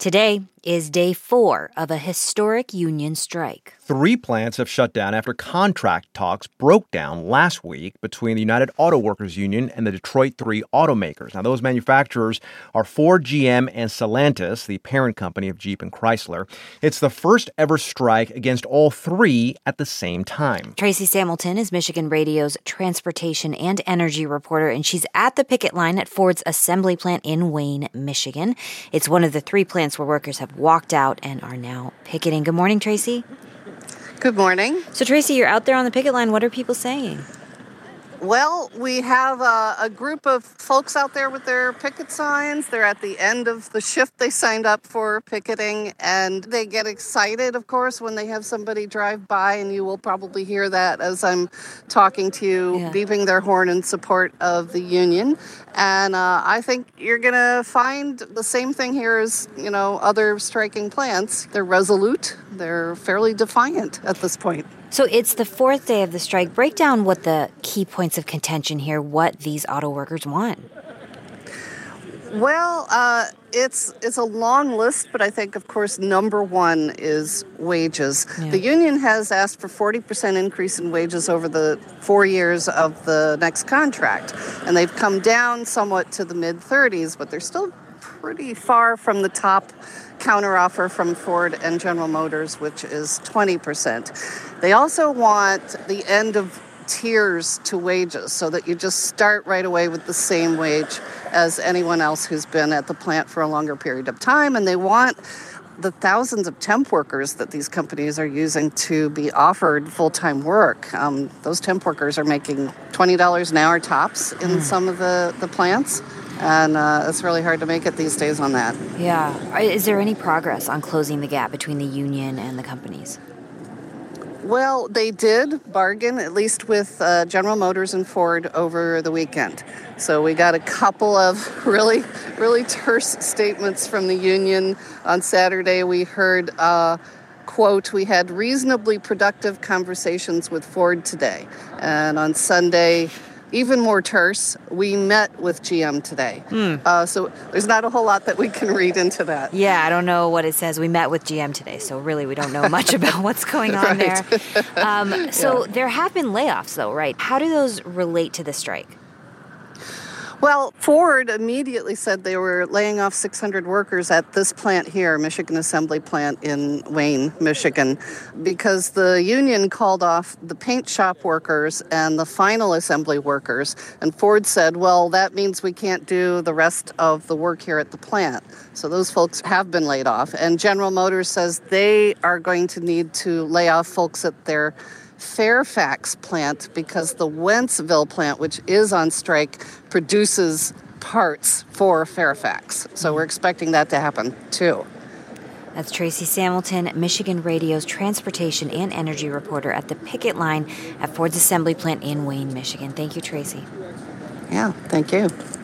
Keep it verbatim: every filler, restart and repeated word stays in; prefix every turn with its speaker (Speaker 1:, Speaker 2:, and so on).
Speaker 1: Today is day four of a historic union strike.
Speaker 2: Three plants have shut down after contract talks broke down last week between the United Auto Workers Union and the Detroit three automakers. Now, those manufacturers are Ford, G M, and Stellantis, the parent company of Jeep and Chrysler. It's the first ever strike against all three at the same time.
Speaker 1: Tracy Samilton is Michigan Radio's transportation and energy reporter, and she's at the picket line at Ford's assembly plant in Wayne, Michigan. It's one of the three plants where workers have walked out and are now picketing. Good morning, Tracy.
Speaker 3: Good morning.
Speaker 1: So, Tracy, you're out there on the picket line. What are people saying?
Speaker 3: Well, we have a, a group of folks out there with their picket signs. They're at the end of the shift they signed up for picketing, and they get excited, of course, when they have somebody drive by, and you will probably hear that as I'm talking to you, yeah. beeping their horn in support of the union. And uh, I think you're going to find the same thing here as, you know, other striking plants. They're resolute. They're fairly defiant at this point.
Speaker 1: So it's the fourth day of the strike. Break down what the key points of contention here, what these auto workers want.
Speaker 3: Well, uh, it's it's a long list, but I think, of course, number one is wages. Yeah. The union has asked for forty percent increase in wages over the four years of the next contract, and they've come down somewhat to the mid-thirties, but they're still pretty far from the top counteroffer from Ford and General Motors, which is twenty percent. They also want the end of tiers to wages so that you just start right away with the same wage as anyone else who's been at the plant for a longer period of time. And they want the thousands of temp workers that these companies are using to be offered full-time work. Um, those temp workers are making twenty dollars an hour tops in mm. some of the, the plants. And uh, it's really hard to make it these days on that.
Speaker 1: Yeah. Is there any progress on closing the gap between the union and the companies?
Speaker 3: Well, they did bargain, at least with uh, General Motors and Ford over the weekend. So we got a couple of really, really terse statements from the union. On Saturday, we heard, uh, quote, "We had reasonably productive conversations with Ford today." And on Sunday, even more terse, "We met with G M today." Mm. Uh, so there's not a whole lot that we can read into that.
Speaker 1: Yeah, I don't know what it says. We met with G M today, so really we don't know much about what's going on
Speaker 3: right.
Speaker 1: there. Um, so
Speaker 3: yeah.
Speaker 1: there have been layoffs, though, right? How do those relate to the strike?
Speaker 3: Well, Ford immediately said they were laying off six hundred workers at this plant here, Michigan Assembly Plant in Wayne, Michigan, because the union called off the paint shop workers and the final assembly workers. And Ford said, well, that means we can't do the rest of the work here at the plant. So those folks have been laid off. And General Motors says they are going to need to lay off folks at their Fairfax plant because the Wentzville plant, which is on strike, produces parts for Fairfax. So we're expecting that to happen too.
Speaker 1: That's Tracy Samilton, Michigan Radio's transportation and energy reporter at the picket line at Ford's assembly plant in Wayne, Michigan. Thank you, Tracy.
Speaker 3: Yeah, thank you.